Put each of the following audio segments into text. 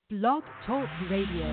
Blog Talk Radio.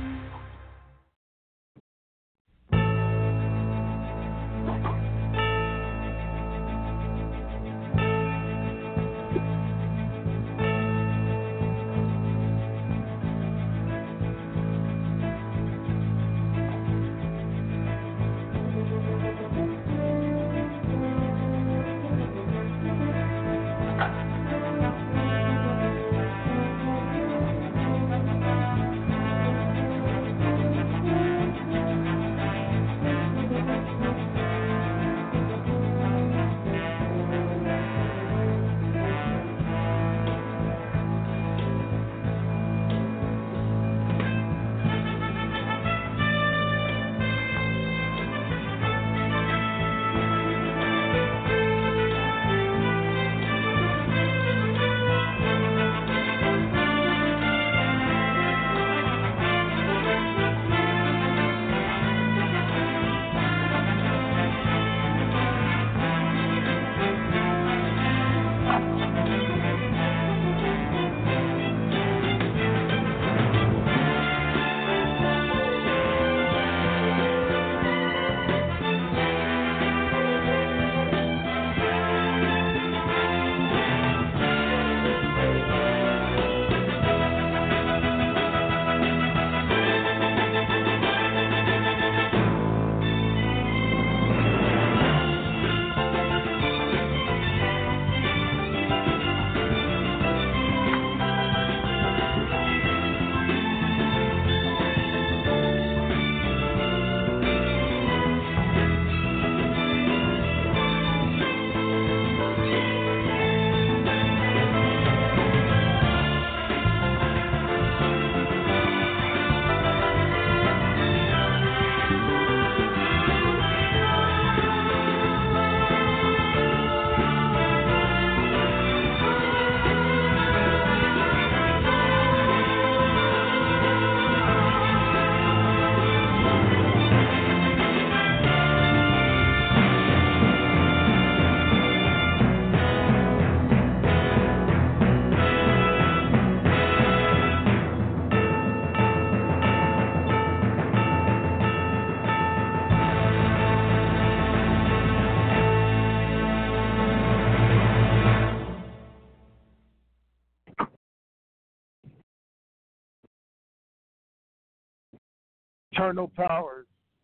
Eternal powers.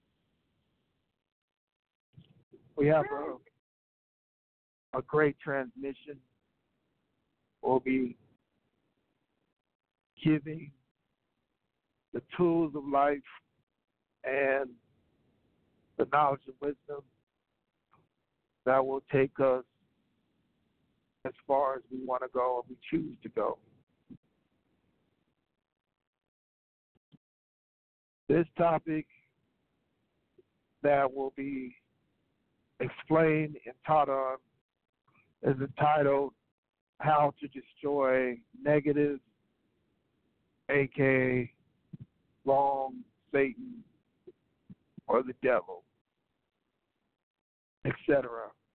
We have a great transmission. We'll be giving the tools of life and the knowledge and wisdom that will take us as far as we want to go and we choose to go. This topic that will be explained and taught on is entitled How to Destroy Negative, aka Wrong, Satan, or the Devil, etc.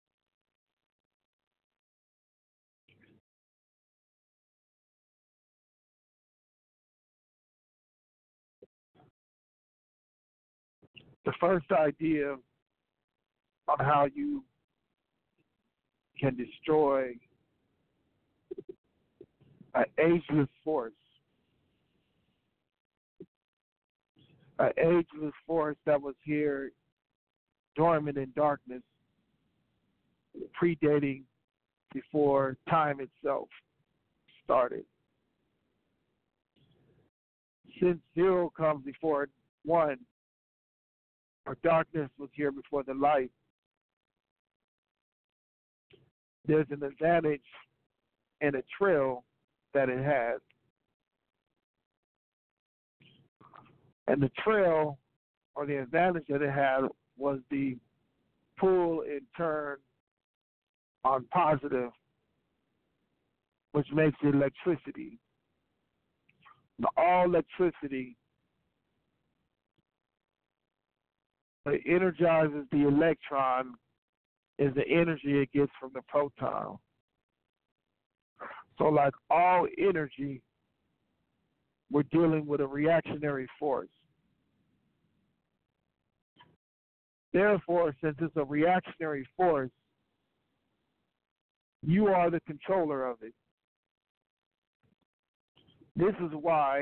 The first idea on how you can destroy an ageless force, that was here dormant in darkness, predating before time itself started. Since zero comes before one, or darkness was here before the light, there's an advantage and a trail that it has. And the trail, or the advantage that it had, was the pull and turn on positive, which makes it electricity. Now, all electricity, it energizes the electron, is the energy it gets from the proton. So like all energy, we're dealing with a reactionary force. Therefore, since it's a reactionary force, you are the controller of it. This is why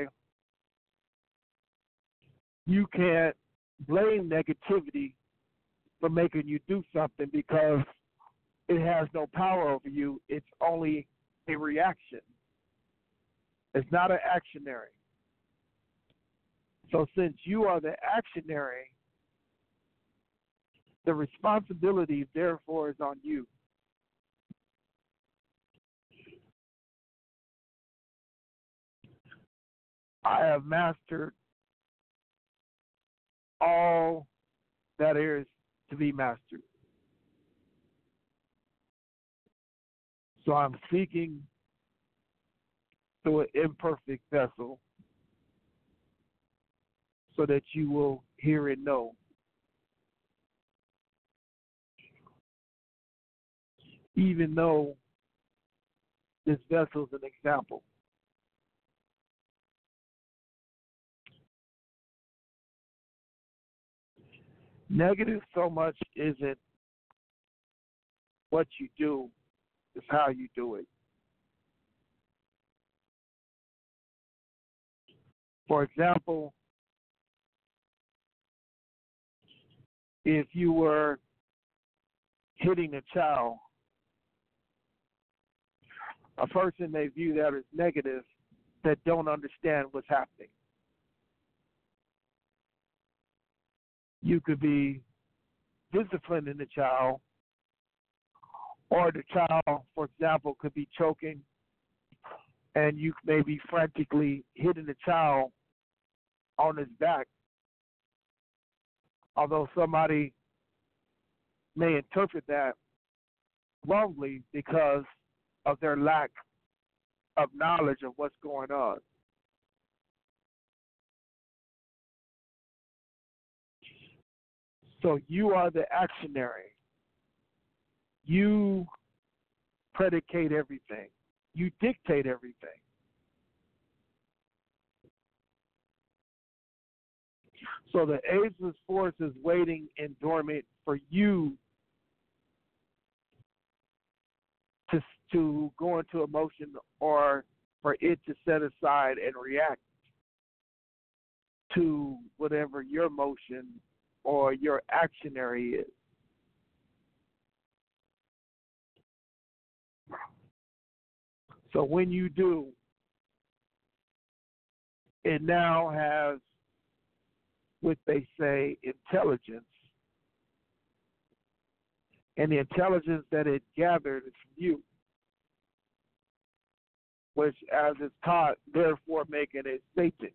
you can't blame negativity for making you do something, because it has no power over you. It's only a reaction. It's not an actionary. So since you are the actionary, the responsibility, therefore, is on you. I have mastered all that is to be mastered. So I'm speaking through an imperfect vessel so that you will hear and know. Even though this vessel is an example. Negative so much isn't what you do, it's how you do it. For example, if you were hitting a child, a person may view that as negative that don't understand what's happening. You could be disciplining the child, or the child, for example, could be choking, and you may be frantically hitting the child on his back. Although somebody may interpret that wrongly because of their lack of knowledge of what's going on. So you are the actionary. You predicate everything. You dictate everything. So the ageless force is waiting in dormant for you to go into emotion, or for it to set aside and react to whatever your motion or your actionary is. So when you do, it now has what they say intelligence. And the intelligence that it gathered is from you, which, as it's taught, therefore making it Satan.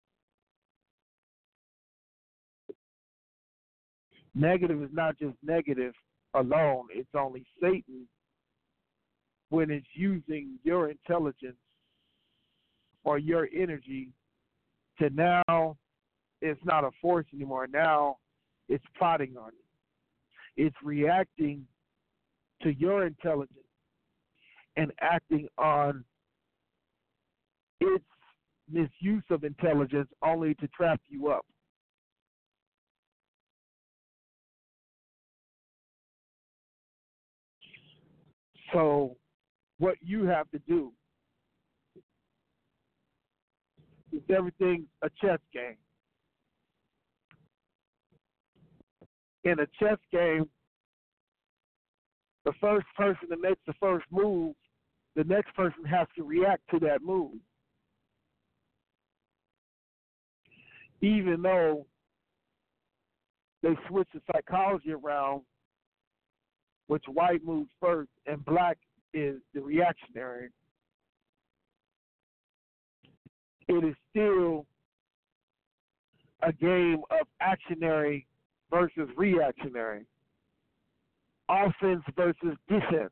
Negative is not just negative alone. It's only Satan when it's using your intelligence or your energy to now, it's not a force anymore. Now it's plotting on you. It's reacting to your intelligence and acting on its misuse of intelligence only to trap you up. So what you have to do is everything's a chess game. In a chess game, the first person that makes the first move, the next person has to react to that move. Even though they switch the psychology around, which white moves first and black is the reactionary, it is still a game of actionary versus reactionary, offense versus defense.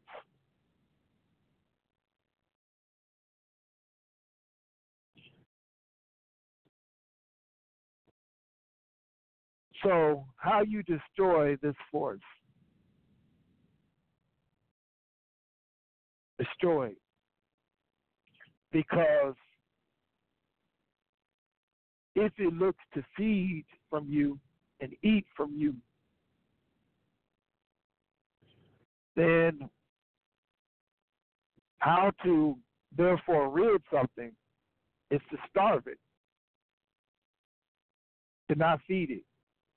So how you destroy this force? Destroy it. Because if it looks to feed from you and eat from you, then how to therefore rid something is to starve it, to not feed it.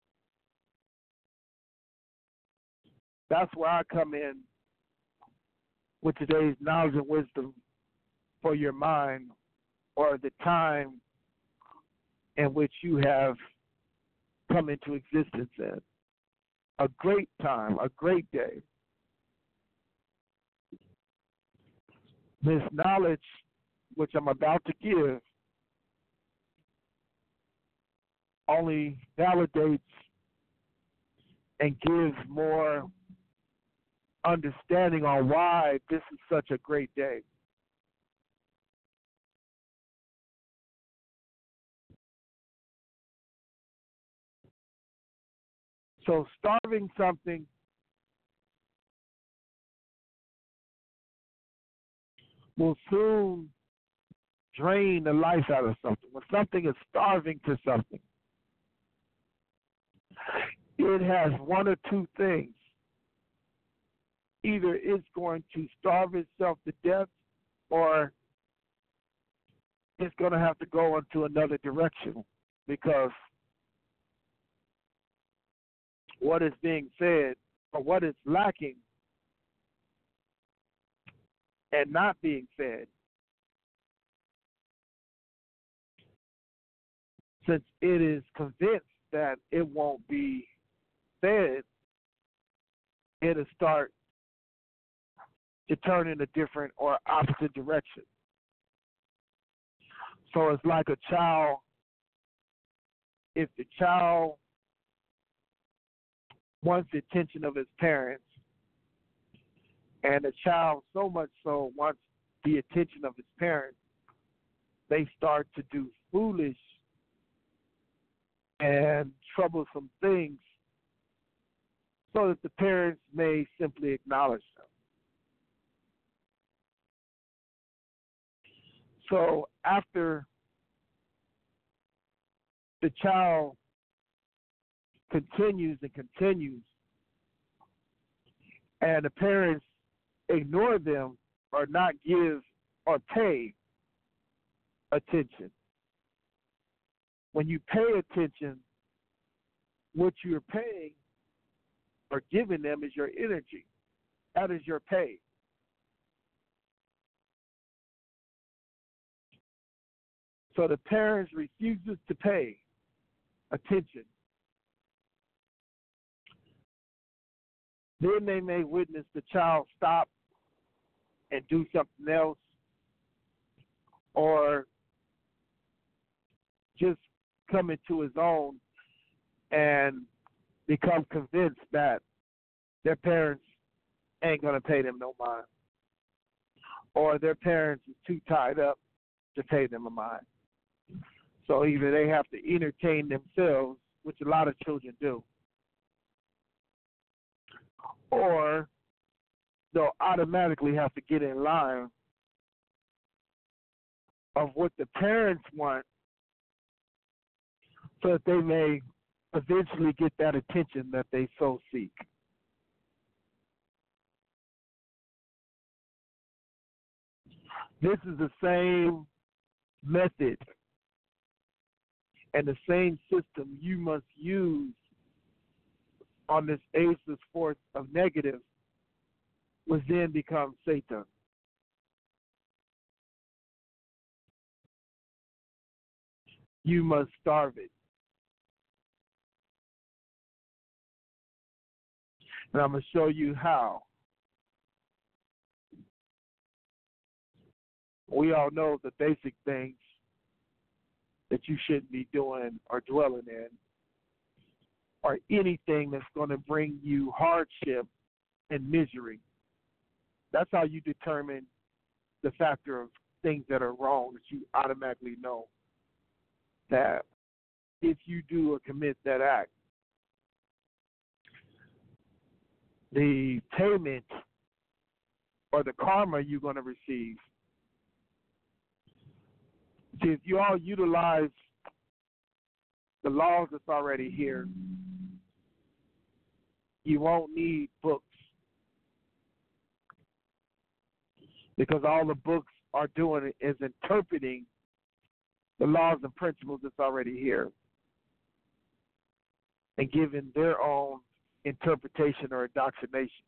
That's where I come in with today's knowledge and wisdom for your mind, or the time in which you have come into existence in. A great time, a great day. This knowledge which I'm about to give only validates and gives more understanding on why this is such a great day. So starving something will soon drain the life out of something. When something is starving to something, it has one or two things. Either it's going to starve itself to death, or it's going to have to go into another direction, because what is being fed, or what is lacking and not being fed, since it is convinced that it won't be fed, it'll start to turn in a different or opposite direction. So it's like a child. If the child wants the attention of his parents, and the child so much so wants the attention of his parents, they start to do foolish and troublesome things so that the parents may simply acknowledge them. So after the child continues and continues, and the parents ignore them or not give or pay attention. When you pay attention, what you're paying or giving them is your energy. That is your pay. So the parents refuses to pay attention. Then they may witness the child stop and do something else, or just come into his own and become convinced that their parents ain't going to pay them no mind, or their parents is too tied up to pay them a mind. So either they have to entertain themselves, which a lot of children do, or they'll automatically have to get in line of what the parents want so that they may eventually get that attention that they so seek. This is the same method and the same system you must use on this ageless force of negative, which then becomes Satan. You must starve it. And I'm going to show you how. We all know the basic things that you shouldn't be doing or dwelling in, or anything that's going to bring you hardship and misery. That's how you determine the factor of things that are wrong, that you automatically know that if you do or commit that act, the payment or the karma you're going to receive. See, if you all utilize the laws that's already here. You won't need books because all the books are doing is interpreting the laws and principles that's already here and giving their own interpretation or indoctrination.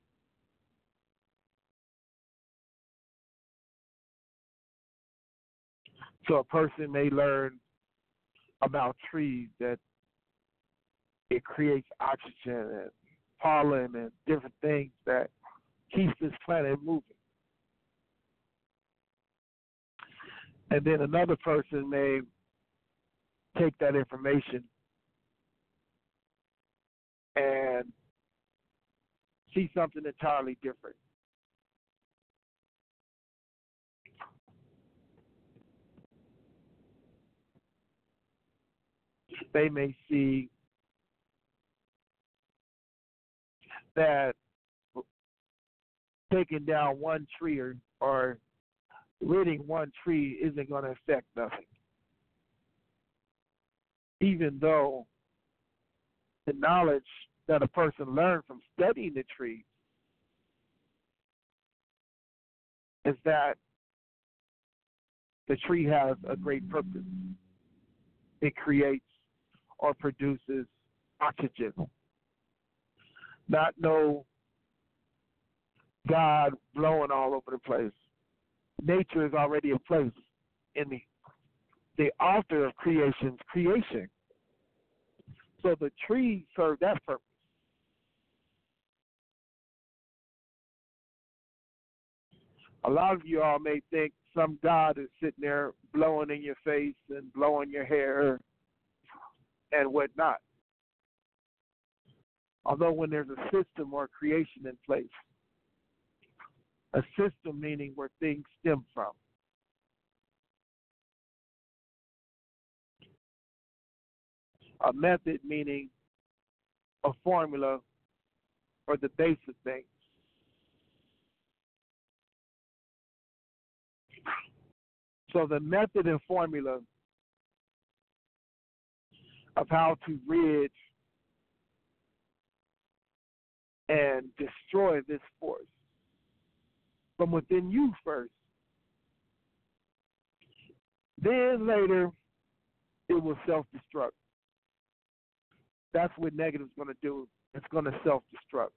So a person may learn about trees that it creates oxygen and pollen and different things that keeps this planet moving. And then another person may take that information and see something entirely different. They may see that taking down one tree or ridding one tree isn't going to affect nothing. Even though the knowledge that a person learned from studying the tree is that the tree has a great purpose. It creates or produces oxygen. Not no God blowing all over the place. Nature is already in place in the author of creation's creation. So the trees serve that purpose. A lot of you all may think some God is sitting there blowing in your face and blowing your hair and whatnot. Although when there's a system or creation in place, a system meaning where things stem from. A method meaning a formula or the base of things. So the method and formula of how to rid and destroy this force from within you first. Then later, it will self-destruct. That's what negative's going to do. It's going to self-destruct.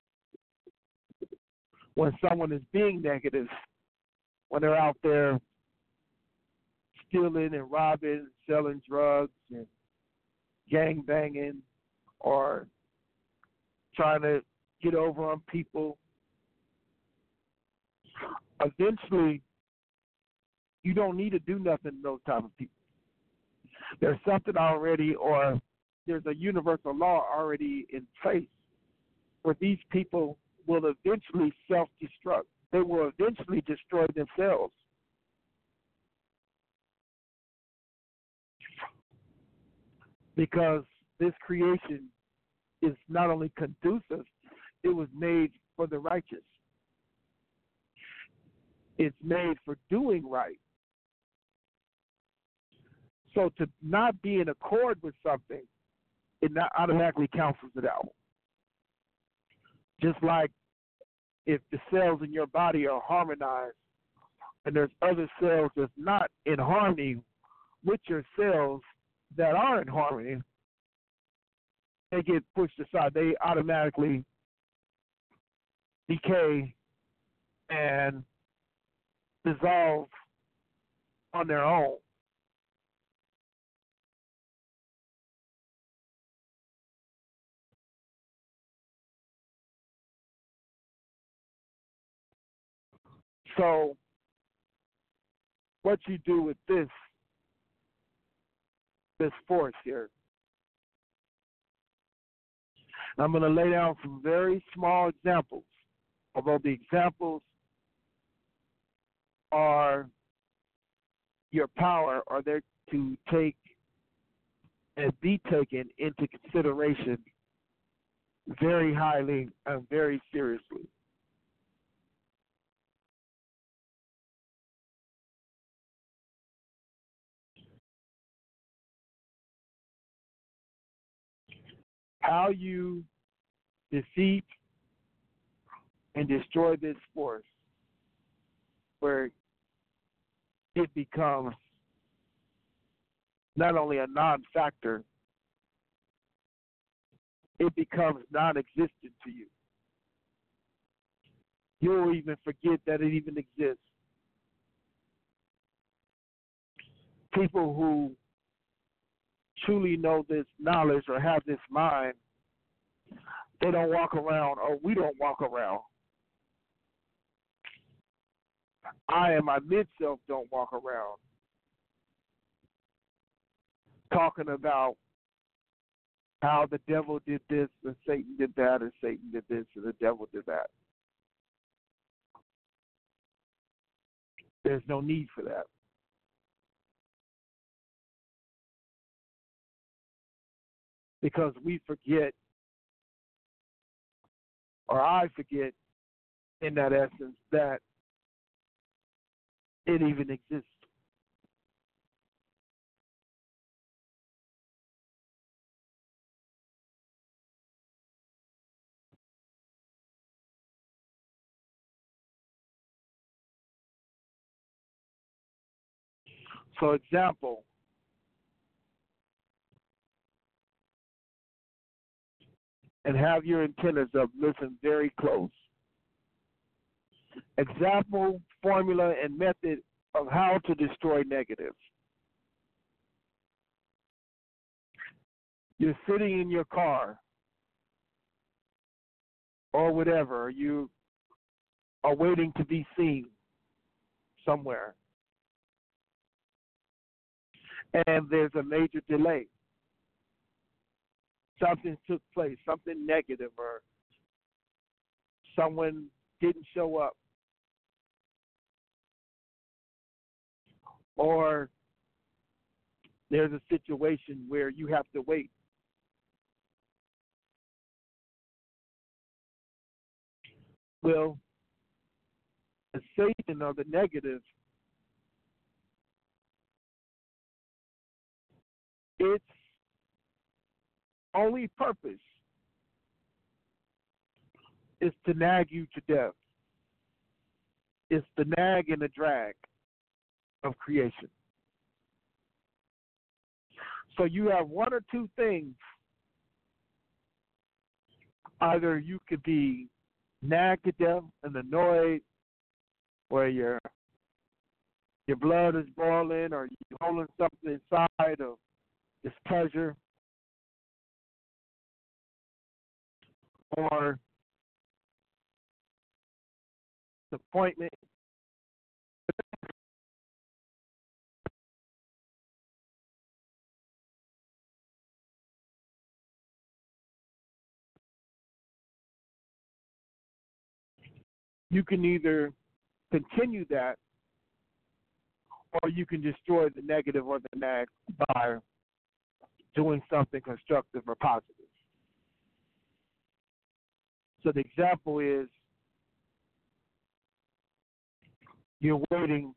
When someone is being negative, when they're out there stealing and robbing, selling drugs and gang banging or trying to get over on people, eventually you don't need to do nothing to those type of people. There's something already, or there's a universal law already in place where these people will eventually self-destruct. They will eventually destroy themselves. Because this creation is not only conducive, it was made for the righteous. It's made for doing right. So to not be in accord with something, it not automatically cancels it out. Just like if the cells in your body are harmonized and there's other cells that's not in harmony with your cells that are in harmony, they get pushed aside. They automatically decay and dissolve on their own. So what you do with this force here, I'm going to lay down some very small examples, although the examples are your power, are there to take and be taken into consideration very highly and very seriously. how you defeat and destroy this force where it becomes not only a non-factor, it becomes non-existent to you. You'll even forget that it even exists. People who truly know this knowledge or have this mind, they don't walk around, or we don't walk around. I and my mid-self don't walk around talking about how the devil did this and Satan did that and Satan did this and the devil did that. There's no need for that. Because we forget, or I forget in that essence, that it even exists. For example, and have your antennas up, listen very close. Example, formula, and method of how to destroy negatives. You're sitting in your car or whatever, you are waiting to be seen somewhere, and there's a major delay. Something took place, something negative, or someone didn't show up, or there's a situation where you have to wait. Well, the Satan or the negative, its only purpose is to nag you to death. It's the nag and the drag of creation. So you have one or two things. Either you could be nagged to death and annoyed, where your blood is boiling, or you're holding something inside of displeasure, or disappointment. You can either continue that, or you can destroy the negative or the nag by doing something constructive or positive. So the example is, you're waiting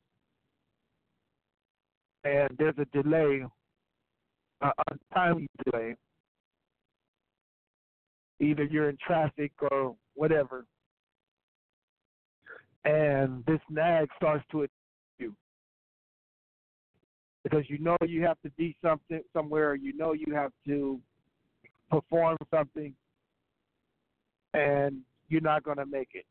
and there's a delay, a timely delay. Either you're in traffic or whatever, and this nag starts to attack you because you know you have to be somewhere, you know you have to perform something, and you're not going to make it.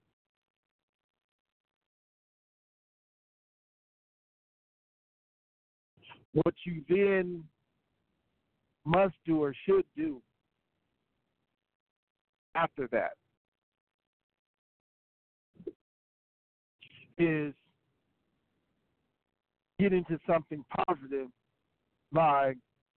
What you then must do or should do after that is get into something positive by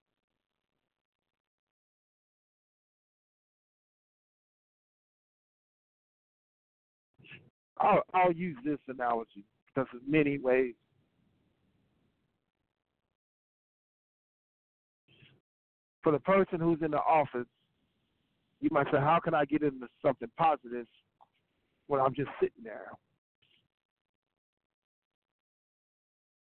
I'll use this analogy because in many ways for the person who's in the office, you might say, how can I get into something positive when I'm just sitting there?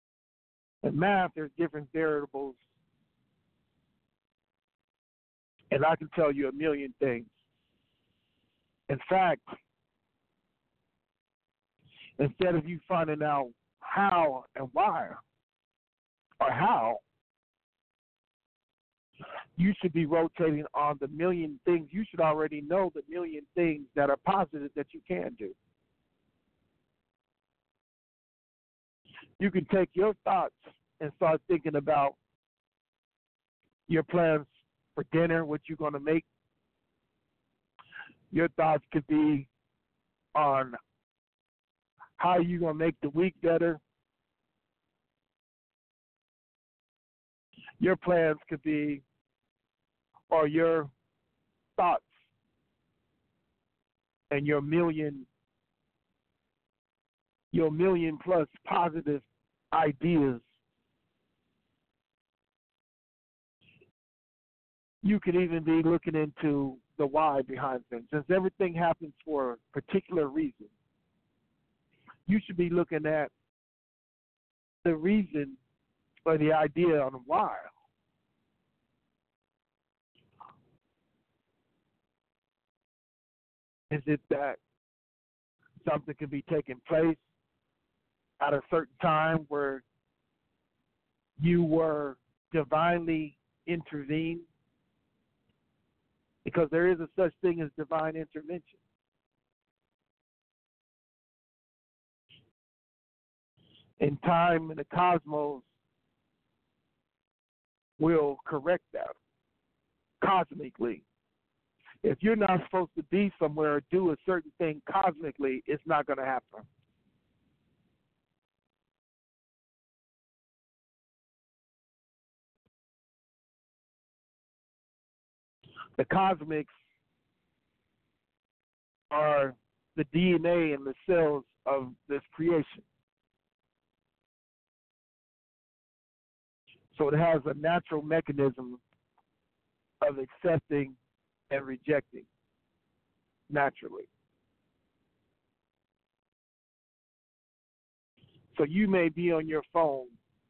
In math, there's different variables, And I can tell you a million things. In fact, instead of you finding out how and why or how, you should be rotating on the million things. You should already know the million things that are positive that you can do. You can take your thoughts and start thinking about your plans for dinner, what you're going to make. Your thoughts could be on how you're going to make the week better. Your plans could be, or your thoughts and your million plus positive ideas. You could even be looking into the why behind things. Since everything happens for a particular reason, you should be looking at the reason or the idea on why. Is it that something can be taking place at a certain time where you were divinely intervened? Because there is a such thing as divine intervention. In time and the cosmos will correct that cosmically. If you're not supposed to be somewhere or do a certain thing cosmically, it's not going to happen. The cosmics are the DNA and the cells of this creation. So it has a natural mechanism of accepting and rejecting naturally. So you may be on your phone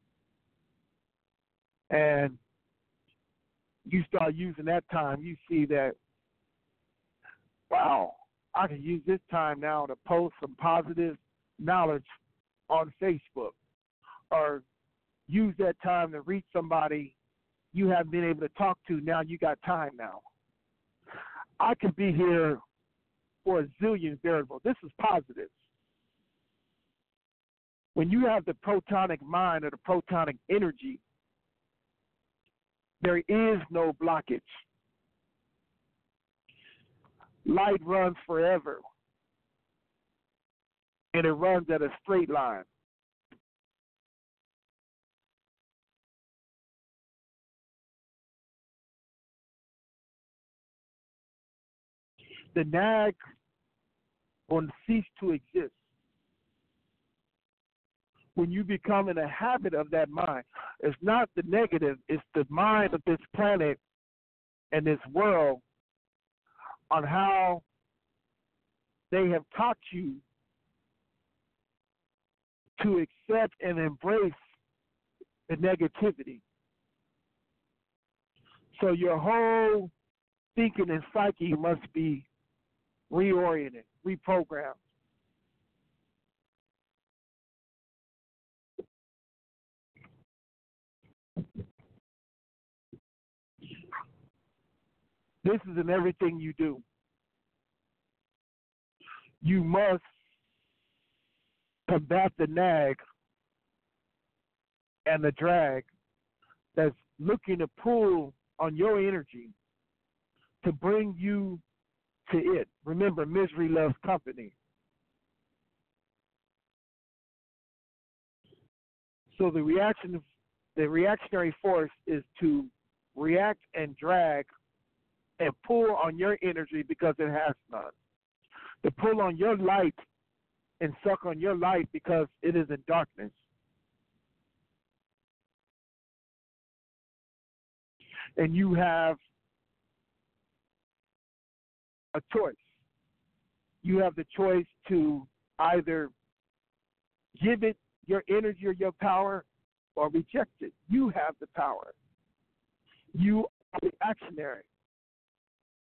and you start using that time, you see that, wow, I can use this time now to post some positive knowledge on Facebook, or use that time to reach somebody you haven't been able to talk to. Now you got time now. I could be here for a zillion variables. This is positive. When you have the protonic mind or the protonic energy, there is no blockage. Light runs forever, and it runs at a straight line. The nag will cease to exist when you become in a habit of that mind. It's not the negative, it's the mind of this planet and this world on how they have taught you to accept and embrace the negativity. So your whole thinking and psyche must be reoriented, reprogrammed. This is in everything you do. You must combat the nag and the drag that's looking to pull on your energy to bring you to it. Remember, misery loves company. So the reactionary force is to react and drag and pull on your energy because it has none. To pull on your light and suck on your light because it is in darkness. And you have a choice. You have the choice to either give it your energy or your power or reject it. You have the power. You are the actionary.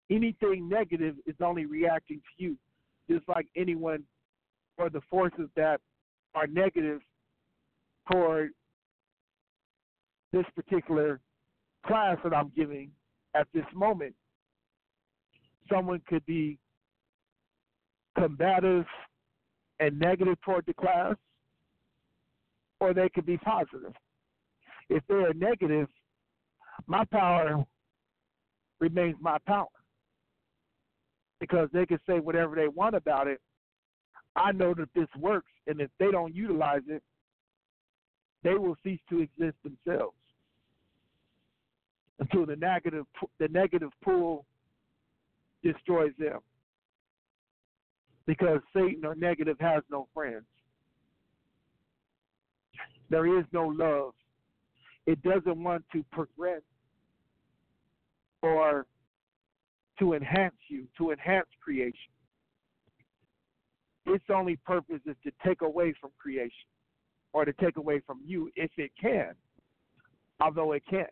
Anything negative is only reacting to you, just like anyone or the forces that are negative toward this particular class that I'm giving at this moment. Someone could be combative and negative toward the class, or they could be positive. If they are negative, my power remains my power because they can say whatever they want about it. I know that this works, and if they don't utilize it, they will cease to exist themselves until the negative pull destroys them. Because Satan or negative has no friends. There is no love. It doesn't want to progress or to enhance you, to enhance creation. Its only purpose is to take away from creation or to take away from you if it can, although it can't.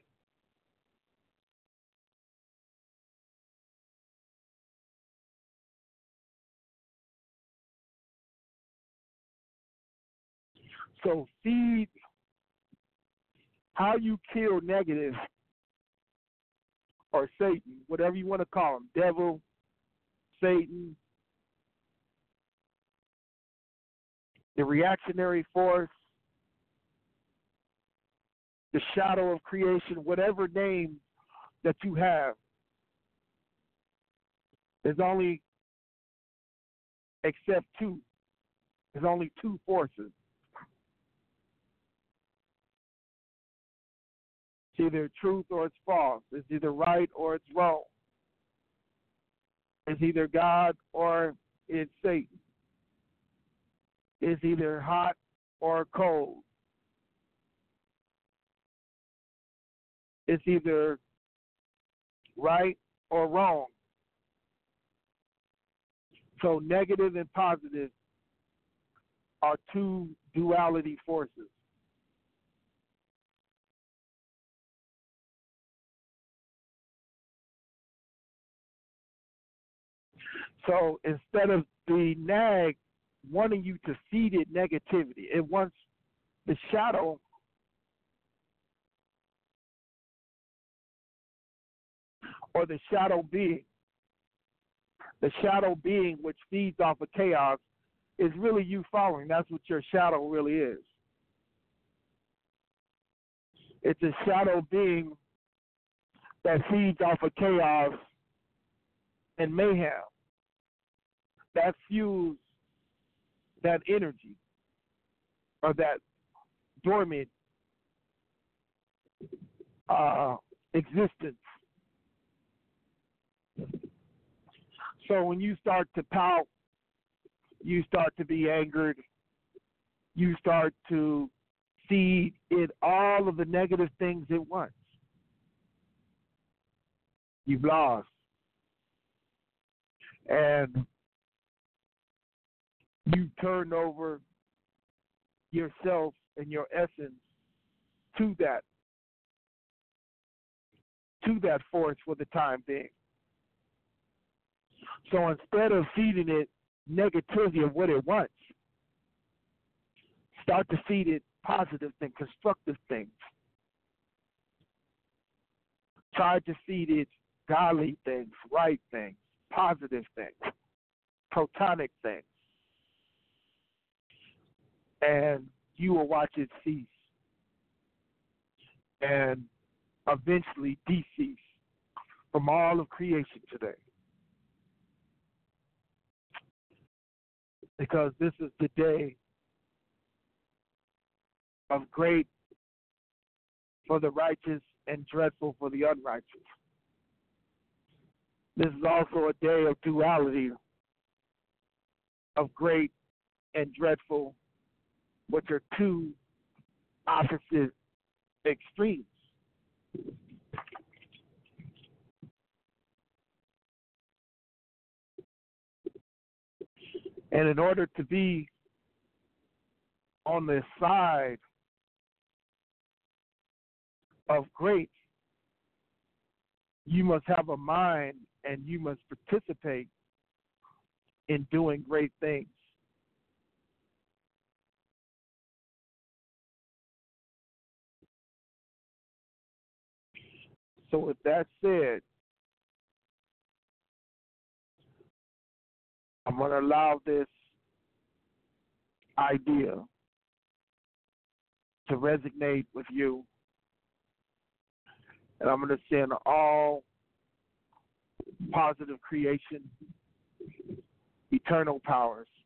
So feed how you kill negative or Satan, whatever you want to call him, devil, Satan, the reactionary force, the shadow of creation, whatever name that you have, there's only except two. There's only two forces. It's either truth or it's false. It's either right or it's wrong. It's either God or it's Satan. It's either hot or cold. It's either right or wrong. So negative and positive are two duality forces. So instead of the nag wanting you to feed it negativity, it wants the shadow or the shadow being which feeds off of chaos is really you following. That's what your shadow really is. It's a shadow being that feeds off of chaos and mayhem. That fuels that energy or that dormant existence. So when you start to pout, you start to be angered, you start to feed it all of the negative things it wants. You've lost. And you turn over yourself and your essence to that force for the time being. So instead of feeding it negativity of what it wants, start to feed it positive things, constructive things. Try to feed it godly things, right things, positive things, protonic things. And you will watch it cease and eventually decease from all of creation today. Because this is the day of great for the righteous and dreadful for the unrighteous. This is also a day of duality, of great and dreadful, which are two opposite extremes. And in order to be on the side of great, you must have a mind and you must participate in doing great things. So with that said, I'm going to allow this idea to resonate with you, and I'm going to send all positive creation, eternal powers